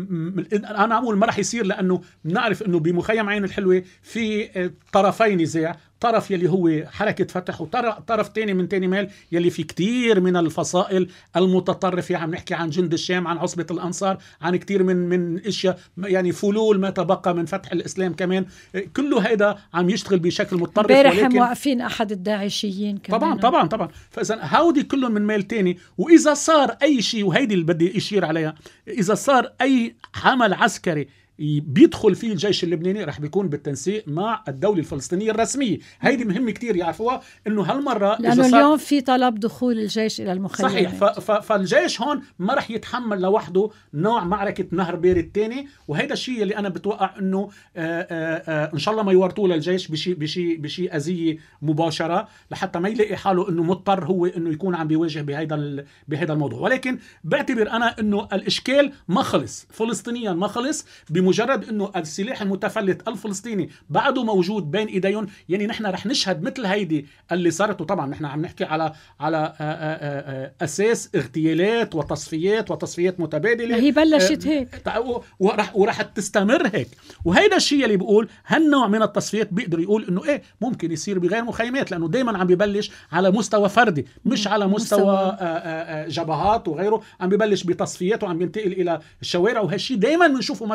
أنا عمول ما رح يصير، لأنه بنعرف إنه بمخيم عين الحلوة في طرفين نزاع، طرف يلي هو حركة فتح، وطرف تاني من تاني مال يلي في كتير من الفصائل المتطرفة. عم نحكي عن جند الشام، عن عصبة الأنصار، عن كتير من من اشياء، يعني فلول ما تبقى من فتح الإسلام كمان. كله هيدا عم يشتغل بشكل متطرف. امبارح موقفين أحد الداعشيين كمان. طبعا طبعا طبعا. فإذا هودي كلهم من مال تاني. وإذا صار أي شيء، وهيدي اللي بدي أشير عليها، إذا صار أي عمل عسكري بيدخل فيه الجيش اللبناني رح بيكون بالتنسيق مع الدولة الفلسطينية الرسمية. هيدي مهم كتير يعرفوها، انه هالمرة لأنه اليوم في طلب دخول الجيش الى المخيمات. صحيح. فالجيش هون ما رح يتحمل لوحده نوع معركة نهر بارد تاني. وهيدا الشيء اللي انا بتوقع انه آآ آآ ان شاء الله ما يورطوه للجيش بشيء بشيء بشيء اذية مباشرة، لحتى ما يلاقي حاله انه مضطر هو انه يكون عم بيواجه بهيدا بهيدا الموضوع. ولكن بعتبر انا انه الاشكال ما خلص فلسطينيا، ما خلص بمجرد انه السلاح المتفلت الفلسطيني بعده موجود بين ايديهم. يعني نحن رح نشهد مثل هيدي اللي صارت. وطبعا نحن عم نحكي على على آآ آآ اساس اغتيالات وتصفيات وتصفيات متبادله. هي بلشت هيك ورح ورح تستمر هيك. وهيدا الشيء اللي بيقول هالنوع من التصفيات بيقدر يقول انه ايه ممكن يصير بغير مخيمات، لانه دائما عم ببلش على مستوى فردي، مش على مستوى جبهات وغيره. عم ببلش بتصفيات وعم بينتقل الى الشوارع. وهالشيء دائما بنشوفه مثلا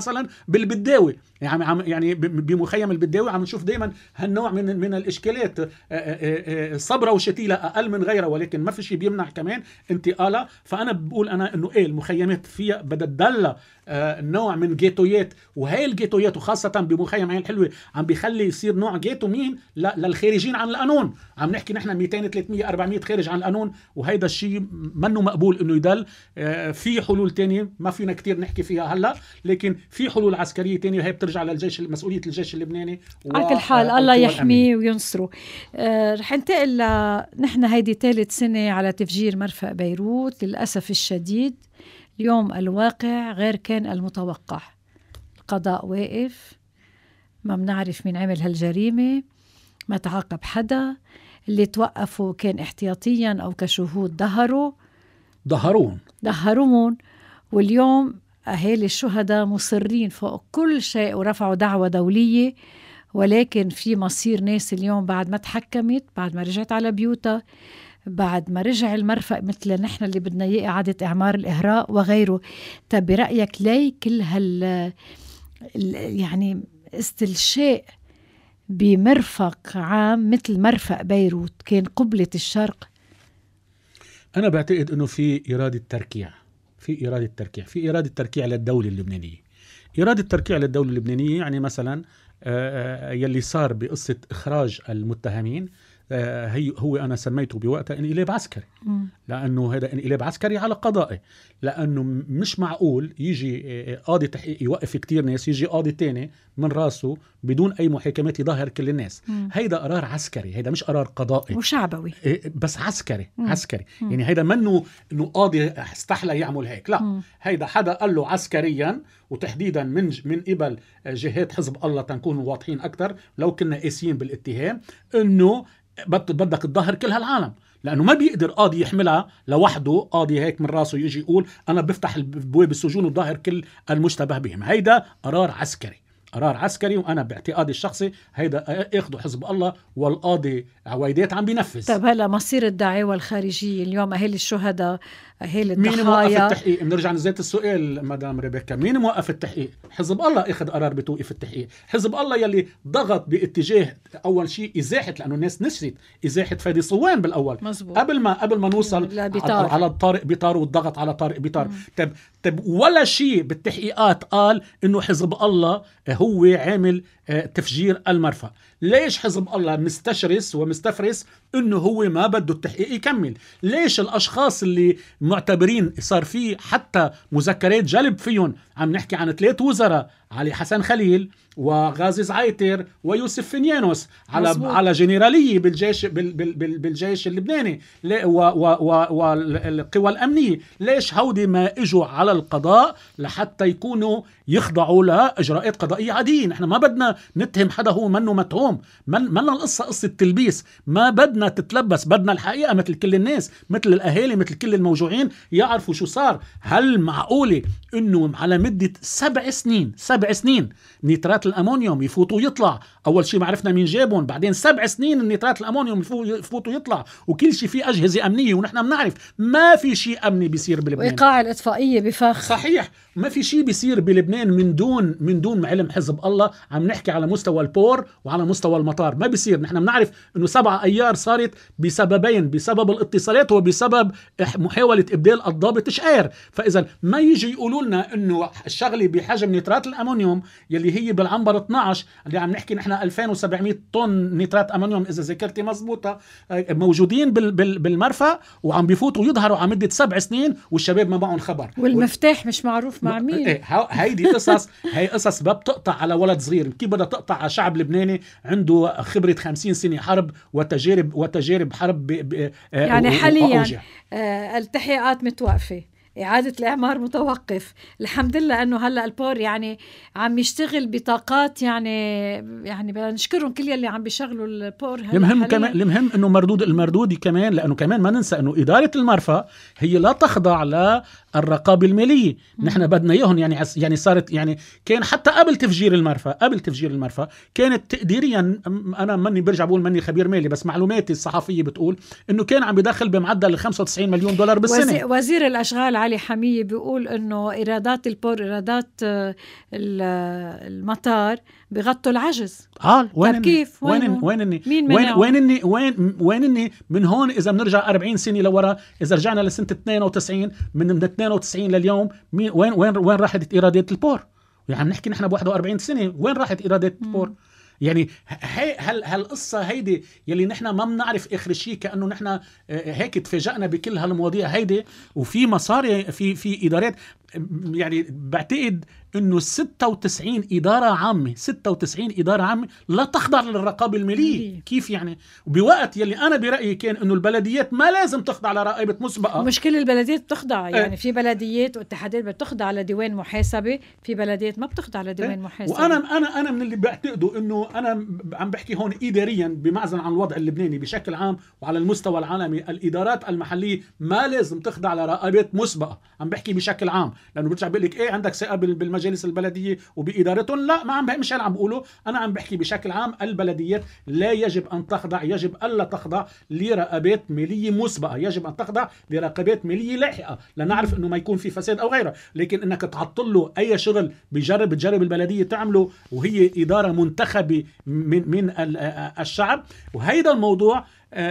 بالبداوي، يعني عم يعني بمخيم البداوي عم نشوف دائما هالنوع من من الاشكالات. صبرا وشتيله اقل من غيرها، ولكن ما في شيء بيمنع كمان انتقالها. فانا بقول انا انه ايه المخيمات فيها بدها تدلى نوع من جيتويات، وهي الجيتويات وخاصه بمخيم عين الحلوه عم بيخلي يصير نوع جيتو مين للخارجين عن القانون. عم نحكي نحن مئتين ثلاثمية أربعمية خارج عن القانون، وهيدا الشيء منه مقبول انه يدل. في حلول تانية ما فينا كتير نحكي فيها هلا، لكن في حلول عسكريه تانية وهي بترجع للجيش، مسؤوليه الجيش اللبناني. على كل حال الله يحميه وينصره. آه رح ننتقل نحن هيدي ثالث سنه على تفجير مرفأ بيروت. للاسف الشديد اليوم الواقع غير كان المتوقع. القضاء واقف، ما بنعرف مين عمل هالجريمه، ما تعاقب حدا. اللي توقفوا كان احتياطيا او كشهود ظهروا ظهرون ظهرون واليوم أهالي الشهداء مصرين فوق كل شيء ورفعوا دعوة دولية. ولكن في مصير ناس اليوم بعد ما تحكمت، بعد ما رجعت على بيوتها، بعد ما رجع المرفأ مثل نحن اللي بدنا إياه إعادة إعمار الإهراء وغيره. طب برأيك ليه كل هال يعني استلشاء بمرفق عام مثل مرفأ بيروت كان قبلة الشرق؟ أنا بعتقد أنه في إرادة تركيع، في إرادة تركيع في إرادة تركيع للدولة اللبنانية. إرادة تركيع للدولة اللبنانية يعني مثلا يلي صار بقصة إخراج المتهمين، هي هو أنا سميته بوقتها انقلاب عسكري، لأنه هذا انقلاب عسكري على قضائي. لأنه مش معقول يجي قاضي تحقيق يوقف كتير ناس، يجي قاضي تاني من راسه بدون أي محاكمات يظهر كل الناس. هيدا قرار عسكري، هيدا مش قرار قضائي وشعبوي بس عسكري. مم. عسكري مم. يعني هيدا منه إنه قاضي استحلى يعمل هيك، لا. مم. هيدا حدا قال له عسكريا، وتحديدا من من قبل جهات حزب الله تنكونوا واضحين أكتر لو كنا قاسيين بالاتهام، إنه بدك تظهر كل هالعالم. لأنه ما بيقدر قاضي يحملها لوحده، قاضي هيك من راسه يجي يقول أنا بفتح بواب السجون وظاهر كل المشتبه بهم. هيدا قرار عسكري، قرار عسكري. وأنا باعتقادي الشخصي هيدا ياخده حزب الله والقاضي عويدات عم بينفذ. طب هلا مصير الدعاوى الخارجية اليوم، أهالي الشهداء، أهالي الضحايا، مين موقف التحقيق؟ بنرجع نزيت السؤال مدام ريبيكا، مين موقف التحقيق؟ حزب الله اخذ قرار بتوقيف التحقيق. حزب الله يلي ضغط باتجاه اول شيء ازاحه، لانه الناس نسيت ازاحه فادي صوان بالاول. مزبوط. قبل ما قبل ما نوصل على, على طارق بيطار والضغط على طارق بيطار. طب طب ولا شيء بالتحقيقات قال انه حزب الله هو عامل تفجير المرفأ. ليش حزب الله مستشرس ومستفرس انه هو ما بده التحقيق يكمل؟ ليش الاشخاص اللي معتبرين صار فيه حتى مذكرات جلب فيهم، عم نحكي عن ثلاث وزراء، علي حسن خليل وغازي زعيتر ويوسف فينيانوس، على مزبوط. على جنرالية بالجيش بال بال بال بالجيش اللبناني والقوى الأمنية، ليش هودي ما اجوا على القضاء لحتى يكونوا يخضعوا لإجراءات قضائية عادية؟ نحن ما بدنا نتهم حدا هو منه متهم، من منا القصة قصة تلبيس، ما بدنا تتلبس، بدنا الحقيقة مثل كل الناس، مثل الأهالي، مثل كل الموجوعين يعرفوا شو صار. هل معقولة إنه على مدة سبع سنين سبع سنين نيترات الأمونيوم يفوتوا يطلع؟ أول شيء ما عرفنا مين جابهم، بعدين سبع سنين النيترات الأمونيوم يفوتوا يطلع، وكل شيء فيه أجهزة أمنية، ونحن بنعرف ما في شيء أمني بيصير بلبنان. وإيقاع الإطفائية بفخ. صحيح، ما في شيء بيصير بلبنان من دون من دون علم حزب الله. عم نحكي على مستوى البور وعلى مستوى المطار، ما بيصير. نحن بنعرف إنه سبعة أيار صارت بسببين، بسبب الاتصالات وبسبب محاولة إبدال الضابط شقير. فإذا ما يجي يقولوا لنا إنه الشغلة بحجم نيترات الأمونيوم يلي هي بالعنبر اثناشر، اللي عم نحكي نحن ألفين وسبعمية طن نيترات أمونيوم إذا ذاكرتي مزبوطة، موجودين بالمرفأ وعم بيفوتوا يظهروا على مدة سبع سنين والشباب ما معهم خبر، والمفتاح مش معروف مع مين. ايه هيدي قصص هي قصص ما بتقطع على ولد صغير، كيف بدها تقطع على شعب لبناني عنده خبرة خمسين سنة حرب وتجارب وتجارب حرب ب ب يعني حاليا آه التحقيقات متوقفة، إعادة الإعمار متوقف. الحمد لله أنه هلأ البور يعني عم يشتغل بطاقات، يعني يعني بدنا نشكرهم كل يلي عم بيشغلوا البور. المهم كمان المهم إنه مردود المردود كمان، لأنه كمان ما ننسى إنه إدارة المرفأ هي لا تخضع الرقابة المالية. نحن بدنا اياهم يعني يعني صارت يعني كان حتى قبل تفجير المرفأ قبل تفجير المرفأ كانت تقديريا، انا ماني برجع بقول ماني خبير مالي بس معلوماتي الصحفية بتقول انه كان عم بدخل بمعدل خمسة وتسعين مليون دولار بالسنة. وزير الاشغال علي حمية بيقول انه ايرادات البور ايرادات المطار بغطوا العجز. اه وين كيف وين وين اني مين وين وين اني وين وين اني من هون اذا بنرجع أربعين سنة لورا، اذا رجعنا لسنة اثنين وتسعين من من اثنين وتسعين لليوم مين وين وين وين راحت ايرادات البور؟ يعني نحكي نحن ب واحد وأربعين سنة وين راحت ايرادات البور؟ يعني هي هل هالقصة هيدي يلي نحن ما بنعرف آخر شيء كأنه نحن هيك تفاجأنا بكل هالمواضيع هيدي، وفي مصاري في في إدارات. يعني بعتقد انه ستة وتسعين إدارة عامة ستة وتسعين إدارة عامة لا تخضع للرقابة المالية. كيف يعني؟ وبوقت يلي أنا برأيي كان انه البلديات ما لازم تخضع لرقابة مسبقة. مش كل البلديات بتخضع، يعني في بلديات واتحادات بتخضع لديوان محاسبة، في بلديات ما بتخضع لديوان محاسبة. وانا انا انا من اللي بعتقده انه انا عم بحكي هون إداريا بمعزل عن الوضع اللبناني بشكل عام وعلى المستوى العالمي، الإدارات المحلية ما لازم تخضع لرقابات مسبقة. عم بحكي بشكل عام لانه برجع بقول لك ايه عندك ثقه بالمجالس البلديه وبادارتهم، لا ما عم مش عم بقوله، انا عم بحكي بشكل عام. البلديات لا يجب ان تخضع، يجب الا تخضع لرقابات ماليه مسبقه، يجب ان تخضع لرقابات ماليه لاحقه لنعرف انه ما يكون في فساد او غيره. لكن انك تعطل له اي شغل بجرب تجرب البلديه تعمله وهي اداره منتخبه من من الشعب، وهيدا الموضوع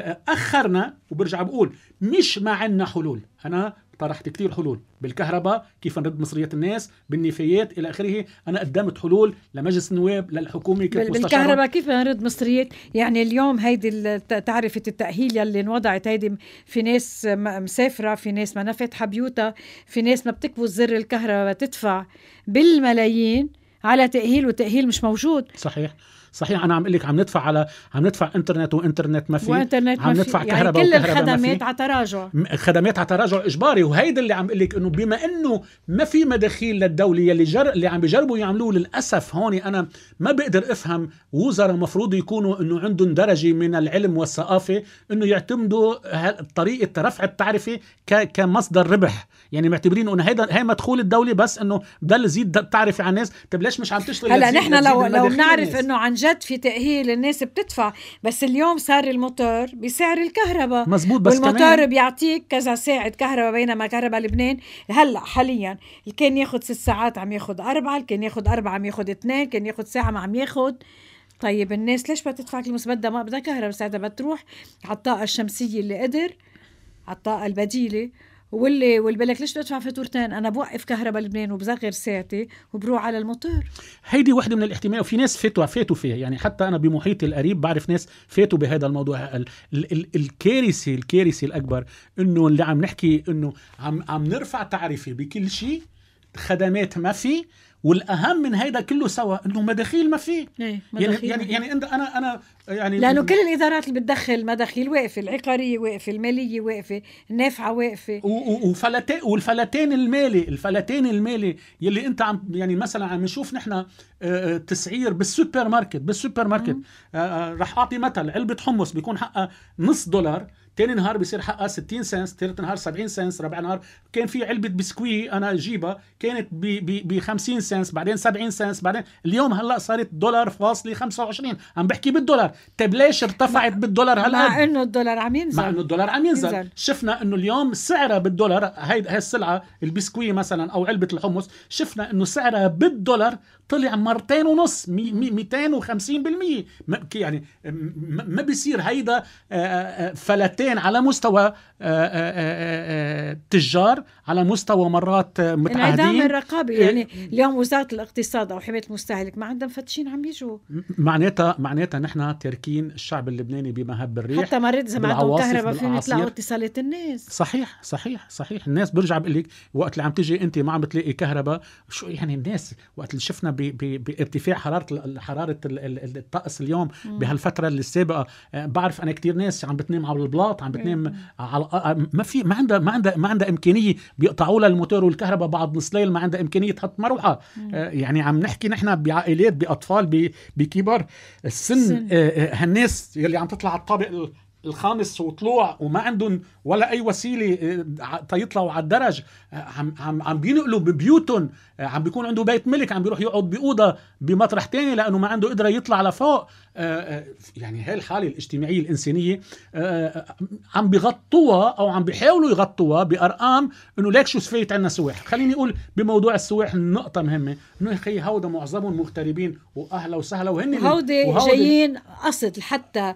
اخرنا. وبرجع بقول مش ما عندنا حلول، انا طرحت كتير حلول بالكهرباء، كيف نرد مصريات الناس، بالنفايات إلى آخره. أنا قدمت حلول لمجلس النواب للحكومة كيف بالكهرباء كيف نرد مصريات. يعني اليوم هيدي تعرفة التأهيل يلي انوضعت، هيدي في ناس مسافرة، في ناس ما فاتحة بيوتها، في ناس ما بتكبس زر الكهرباء تدفع بالملايين على تأهيل، وتأهيل مش موجود. صحيح صحيح. انا عم اقول لك عم ندفع على عم ندفع انترنت وانترنت ما في، وانترنت عم ندفع يعني كهرباء كل وكهرباء الخدمات على تراجع، خدمات على تراجع اجباري. وهيدا اللي عم اقول لك انه بما انه ما في مداخيل للدوله يلي جر... اللي عم بيجربوا يعملوه. للاسف هون انا ما بقدر افهم وزراء مفروض يكونوا انه عندهم درجه من العلم والثقافه انه يعتمدوا طريقه رفع التعرفه ك... كمصدر ربح. يعني معتبرين انه هيدا هي مدخول الدوله بس انه بضل يزيد التعرفه على الناس. طب ليش مش عم تشتغل؟ هلا نحن لو لو بنعرف انه عن جد في تأهيل الناس بتدفع، بس اليوم صار الموتور بسعر الكهرباء. مزبوط، بس والموتور بيعطيك كذا ساعة كهرباء، بينما كهرباء لبنان هلا حاليا اللي كان ياخد ست ساعات عم ياخد أربعة، اللي كان ياخد أربعة عم ياخد اثنين، كان ياخد ساعة ما عم ياخد. طيب الناس ليش بتدفع كل بدها ما بدها كهرباء؟ ساعتها بتروح على الطاقة الشمسية اللي قدر، على الطاقة البديلة، واللي والبلك ليش بدفع فاتورتين؟ انا بوقف كهرباء لبنان وبصغر ساعتي وبروح على الموتور. هيدي واحدة من الاحتمالات، وفي ناس فاتوا فاتوا فيها. يعني حتى انا بمحيطي القريب بعرف ناس فاتوا بهذا الموضوع. ال- ال- الكارثه الكارثه الاكبر انه اللي عم نحكي انه عم عم نرفع تعرفه بكل شيء، خدمات ما في، والاهم من هيدا كله سوا انه مداخيل ما في. يعني يعني يعني انت انا انا يعني لانه كل الادارات اللي بتدخل مداخيل واقفه، العقاريه واقفه، الماليه واقفه، النافعه واقفه، وفلتين والفلتين المالي الفلتين المالي يلي انت عم يعني مثلا عم نشوف نحن تسعير بالسوبر ماركت بالسوبر ماركت رح اعطي مثل، علبه حمص بيكون حقها نص دولار، تاني نهار بيصير حقها ستين سنس، ثالث نهار سبعين سنس، رابع نهار كان في علبة بسكوي أنا أجيبها كانت ب خمسين سنس، بعدين سبعين سنس، بعدين اليوم هلأ صارت دولار فاصلة خمسة وعشرين. عم بحكي بالدولار. طيب ليش ارتفعت بالدولار هلأ؟ مع إنه الدولار عم ينزل. مع إنه الدولار عم ينزل. ينزل. شفنا إنه اليوم سعرها بالدولار، هاي هاي السلعة البسكوي مثلا أو علبة الحمص، شفنا إنه سعرها بالدولار طلع مرتين ونص، مئتين وخمسين بالمية. يعني ما بيصير هيدا فلتين على مستوى تجار، على مستوى مرات متعهدين. انعدام الرقابة. يعني اليوم وزارة الاقتصاد أو حماية المستهلك ما عندهم فتشين عم يجوا. معناتها معناتها نحن تاركين الشعب اللبناني بمهب الريح. حتى مرات إذا ما عندهم كهرباء فين يطلعوا اتصالات الناس. صحيح صحيح صحيح. الناس برجع بقول لك وقت اللي عم تيجي أنت ما عم بتلاقي كهرباء، شو يعني الناس وقت اللي شفنا بارتفاع حرارة حرارة الطقس اليوم بهالفترة اللي السابقة. بعرف أنا كتير ناس عم بتنام على البلاط، عم بتنام على ما في ما عندها ما عندها ما عندها إمكانية، بيقطعوا لها الموتور والكهرباء بعد نص ليل، ما عندها إمكانية تحط مروحة. آه يعني عم نحكي نحن بعائلات، بأطفال، بكبار السن. آه هالناس يلي عم تطلع على الطابق الخامس وطلوع وما عندهم ولا اي وسيله تيطلعوا على الدرج، عم عم عم بينقلوا ببيوتهم، عم بيكون عنده بيت ملك عم بيروح يقعد بأوضة بمطرح تاني لانه ما عنده قدره يطلع لفوق. يعني هاي الحاله الاجتماعيه الانسانيه عم بيغطوها او عم بيحاولوا يغطوها بارقام انه ليك شو سفيت عنا سواح. خليني اقول بموضوع السواح نقطه مهمه، انه يا اخي هودا معظمهم مغتربين واهلا وسهلا، وهن هودي جايين قصد حتى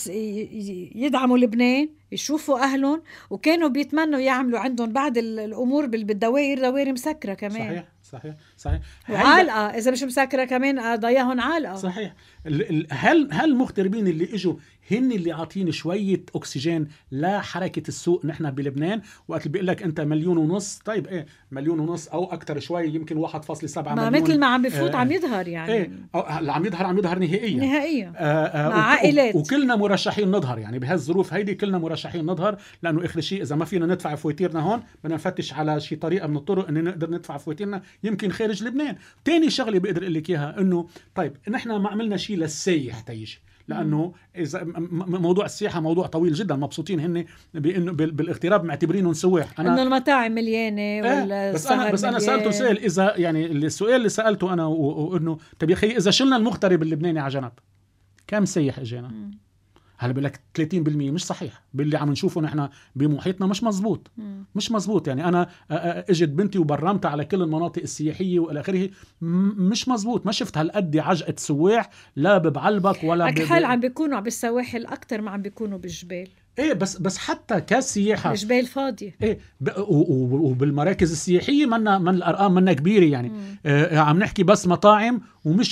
يدعموا لبنان، يشوفوا أهلهم، وكانوا بيتمنوا يعملوا عندهم بعض الأمور بالدوائر، دوائر مسكرة كمان. صحيح صحيح صحيح. وعالقة إذا مش مسكرة كمان ضياهن عالقة. صحيح. هل هل المغتربين اللي اجوا هن اللي عاطين شوية أكسجين لحركة السوق نحن بلبنان؟ وقت اللي بيقول لك أنت مليون ونص، طيب إيه مليون ونص أو أكتر شوي، يمكن واحد فاصلة سبعة مليون، ما مثل ما عم بفوت آه عم يظهر يعني إيه اللي عم يظهر عم يظهر نهائيا نهائيا آه آه مع عائلات، وكلنا مرشحين نظهر يعني بهالظروف هيدي، كلنا مرشحين نظهر، لأنه آخر شيء إذا ما فينا ندفع فواتيرنا هون بدنا نفتش على شي طريقة من الطرق إن نقدر ندفع فواتيرنا يمكن خارج لبنان. تاني شغلة بقدر أقول لك إياها، إنه طيب نحن ما عملنا شيء للسياح تيجي، لانه اذا موضوع السياحه موضوع طويل جدا، مبسوطين هن بانه بالاغتراب معتبرينهم سواح، انا انه المطاعم مليانه ولا بس انا بس انا سالته سؤال، اذا يعني السؤال اللي سالته انا وانه طيب يا اخي اذا شلنا المغترب اللبناني على جنب كم سياح اجانا؟ هلا بقول لك ثلاثين بالمية مش صحيح، باللي عم نشوفه نحن بمحيطنا مش مزبوط، مش مزبوط. يعني انا اجت بنتي وبرمتها على كل المناطق السياحيه والى اخره، مش مزبوط، ما شفت هالقد عجقه سواح لا بعلبك ولا اكحل. عم بيكونوا بالسواحل اكثر ما عم بيكونوا بالجبال. ايه بس بس حتى كسياحه الجبال فاضيه، ايه وبالمراكز السياحيه منا من الارقام منا كبيره يعني. آه عم نحكي بس مطاعم، ومش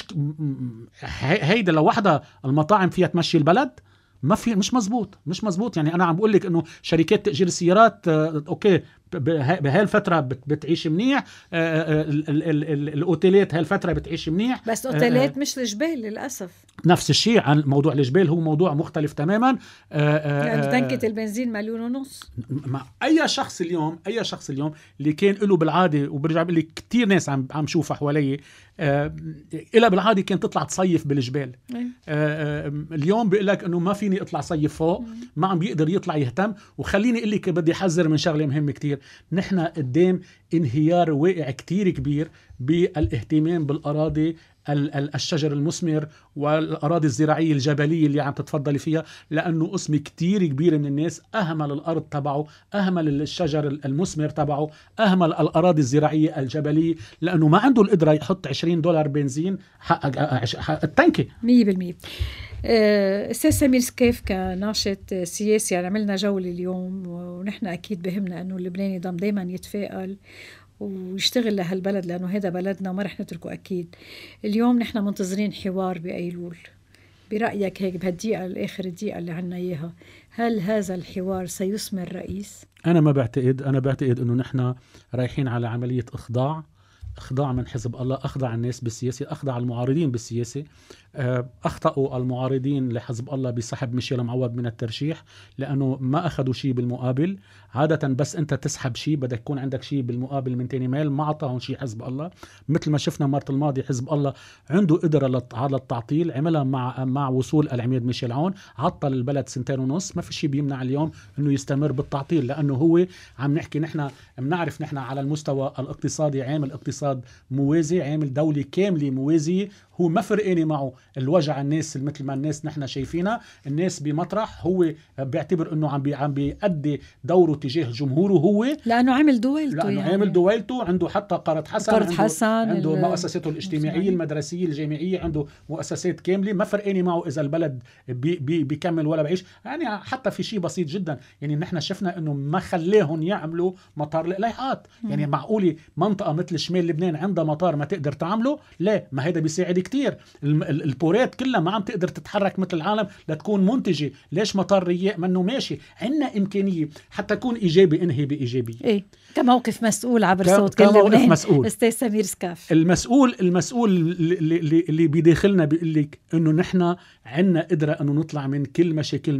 هيدا لوحدها المطاعم فيها تمشي البلد، ما في، مش مزبوط مش مزبوط. يعني انا عم بقول لك انه شركات تأجير السيارات آه اوكي بهاي الفترة بتعيش منيح، الأوتيلات هاي الفترة بتعيش منيح، بس أوتيلات مش الجبال للأسف. نفس الشيء عن موضوع الجبال، هو موضوع مختلف تماما. يعني تنكة البنزين مليون ونص. مع أي شخص اليوم أي شخص اليوم اللي كان له بالعادة، وبرجع بقول لك كتير ناس عم عم شوفها حوالي، إلا بالعادة كانت تطلع تصيف بالجبال، اليوم بيقول لك إنه ما فيني أطلع صيف فوق، ما عم بيقدر يطلع يهتم. وخليني أقول لك بدي أحذر من شغلة مهمة كتير، نحن قدام انهيار واقع كتير كبير بالاهتمام بالأراضي الشجر المثمر والأراضي الزراعية الجبلية اللي عم تتفضلي فيها، لأنه قسم كتير كبير من الناس أهمل الأرض تبعه، أهمل الشجر المثمر تبعه، أهمل الأراضي الزراعية الجبلية، لأنه ما عنده القدرة يحط عشرين دولار بنزين حق, حق التنكة مية بالمية. أستاذ سمير سكيف كناشط سياسي، يعني عملنا جولة اليوم، ونحن أكيد بهمنا أنه اللبناني يضم دايما يتفائل ويشتغل لهالبلد، لأنه هذا بلدنا وما رح نتركه أكيد. اليوم نحن منتظرين حوار بأيلول، برأيك هيك بهالدقيقة الآخر الدقيقة اللي عنا إياها، هل هذا الحوار سيثمر رئيس؟ أنا ما بعتقد أنا بعتقد أنه نحن رايحين على عملية إخضاع أخضع من حزب الله، أخضع الناس بالسياسة، أخضع المعارضين بالسياسة. أخطأوا المعارضين لحزب الله بسحب ميشيل معوض من الترشيح، لأنه ما أخذوا شيء بالمقابل. عادة بس أنت تسحب شيء بدك يكون عندك شيء بالمقابل من تاني ميل، ما عطاهم شيء حزب الله. مثل ما شفنا مرة الماضي حزب الله عنده قدرة على التعطيل، عملها مع مع وصول العميد ميشيل عون، عطل البلد سنتين ونص. ما في شيء بيمنع اليوم إنه يستمر بالتعطيل، لأنه هو عم نحكي نحن بنعرف نحن على المستوى الاقتصادي عامل اقتصاد موازي، عامل دولة كاملة موازية، هو ما فرقاني معه الوجع الناس مثل ما الناس نحن شايفينها. الناس بمطرح هو بيعتبر انه عم بي عم بيأدي دوره تجاه جمهوره، هو لانه عامل دويلته، لانه يعني عامل دويلته، عنده حتى قرض حسن، قرض عنده, حسن عنده مؤسساته الاجتماعيه المدرسيه الجامعيه، عنده مؤسسات كامله. ما فرقاني معه اذا البلد بي بي بيكمل ولا بعيش. يعني حتى في شيء بسيط جدا، يعني نحن شفنا انه ما خليهم يعملوا مطار لقلايحات. يعني معقوله منطقه مثل شمال لبنان عندها مطار ما تقدر تعمله؟ لا، ما هذا بيساعد كتير. البورات كلها ما عم تقدر تتحرك مثل العالم لتكون منتجة. ليش مطار رياء منه ماشي؟ عندنا إمكانية حتى تكون إيجابي انهي بإيجابية. إيه كموقف مسؤول عبر صوت كل لبنان. مسؤول أستاذ سمير سكاف، المسؤول المسؤول اللي, اللي, اللي بداخلنا بيقول لك إنه نحن عندنا قدرة إنه نطلع من كل مشاكلنا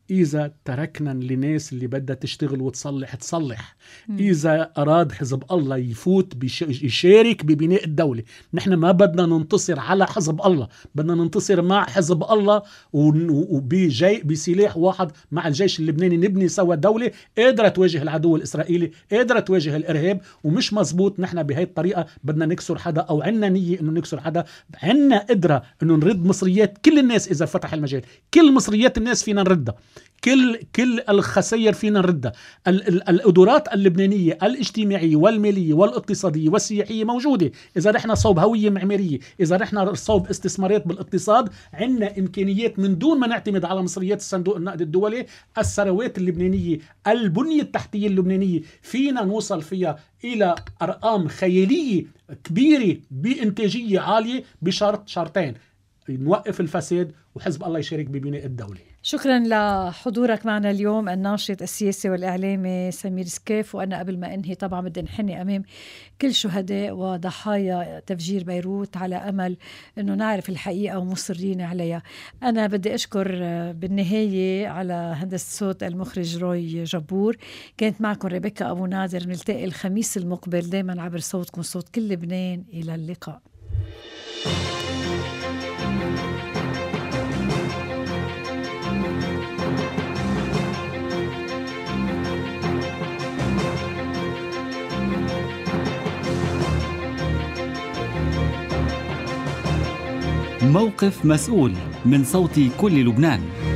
إذا تركنا لناس اللي بدها تشتغل وتصلح تصلح. م. إذا أراد حزب الله يفوت بيش يشارك ببناء الدولة. نحن ما بدنا ننتصر على حزب الله، بدنا ننتصر مع حزب الله وبجي بسلاح واحد مع الجيش اللبناني، نبني سوا دولة قادرة تواجه العدو الإسرائيلي، قادرة تواجه الإرهاب. ومش مزبوط نحن بهاي الطريقة بدنا نكسر حدا أو عنا نية إنه نكسر حدا. عنا قدرة إنه نرد مصريات كل الناس إذا فتح المجال، كل مصريات الناس فينا نردها، كل كل الخسائر فينا نردها. القدرات اللبنانية الاجتماعية والمالية والاقتصادية والسياحية موجودة. إذا رحنا صوب هوية معمارية، إذا رحنا صوب استثمارات بالاقتصاد، عنا إمكانيات من دون ما نعتمد على مصريات الصندوق النقد الدولي. الثروات اللبنانية، البنية التحتية اللبنانية فينا نوصل فيها إلى أرقام خيالية كبيرة بإنتاجية عالية بشرط شرطين: نوقف الفساد وحزب الله يشارك ببناء الدولة. شكرا لحضورك معنا اليوم الناشط السياسي والإعلامي سمير سكيف. وأنا قبل ما أنهي طبعا بدي نحني أمام كل شهداء وضحايا تفجير بيروت على أمل أنه نعرف الحقيقة ومصرين عليها. أنا بدي أشكر بالنهاية على هندسة صوت المخرج روي جبور. كانت معكم ريبيكا أبو نادر. نلتقي الخميس المقبل دايما عبر صوتكم صوت كل لبنان. إلى اللقاء. موقف مسؤول من صوت كل لبنان.